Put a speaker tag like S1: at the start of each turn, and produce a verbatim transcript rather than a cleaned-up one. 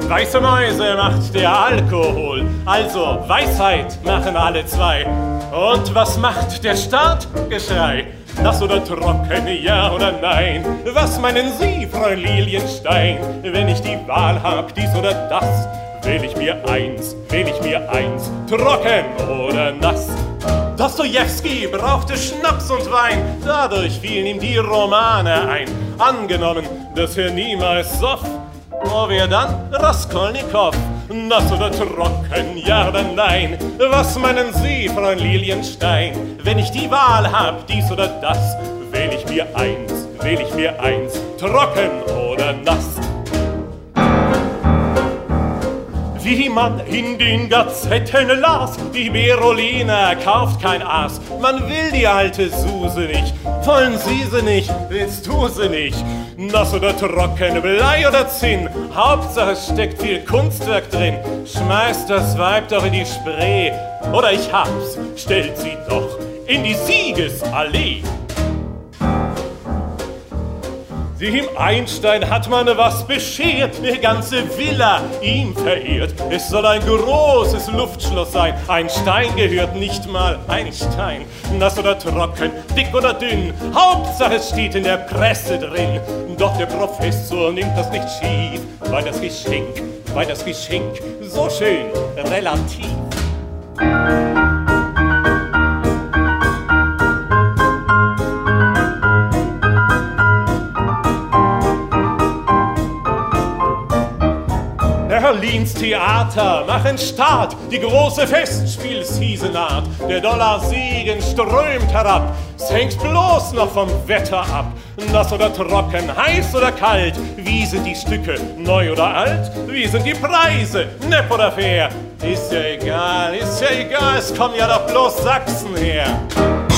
S1: Weiße Mäuse macht der Alkohol, also Weisheit machen alle zwei. Und was macht der Staat? Geschrei. Nass oder trocken, ja oder nein? Was meinen Sie, Frau Lilienstein? Wenn ich die Wahl hab, dies oder das, wähl ich mir eins, wähl ich mir eins, trocken oder nass. Dostojewski brauchte Schnaps und Wein, dadurch fielen ihm die Romane ein. Angenommen, dass er niemals soff, wo wär dann Raskolnikow? Nass oder trocken, ja oder nein? Was meinen Sie, Frau Lilienstein? Wenn ich die Wahl hab, dies oder das, wähl ich mir eins, wähl ich mir eins, trocken oder nass. Wie man in den Gazetten las, die Berolina kauft kein Aas. Man will die alte Suse nicht, wollen Sie sie nicht, willst du sie nicht? Nass oder trocken, Blei oder Zinn, Hauptsache steckt viel Kunstwerk drin. Schmeißt das Weib doch in die Spree, oder ich hab's, stellt sie doch in die Siegesallee. Dem Einstein hat man was beschert, eine ganze Villa ihm verehrt. Es soll ein großes Luftschloss sein, ein Stein gehört nicht mal ein Stein. Nass oder trocken, dick oder dünn, Hauptsache es steht in der Presse drin. Doch der Professor nimmt das nicht schief, weil das Geschenk, weil das Geschenk so schön relativ. Berlins Theater machen Start, die große Festspielseason naht. Der Dollar Siegen strömt herab, es hängt bloß noch vom Wetter ab. Nass oder trocken, heiß oder kalt, wie sind die Stücke, neu oder alt? Wie sind die Preise, nepp oder fair? Ist ja egal, ist ja egal, es kommen ja doch bloß Sachsen her.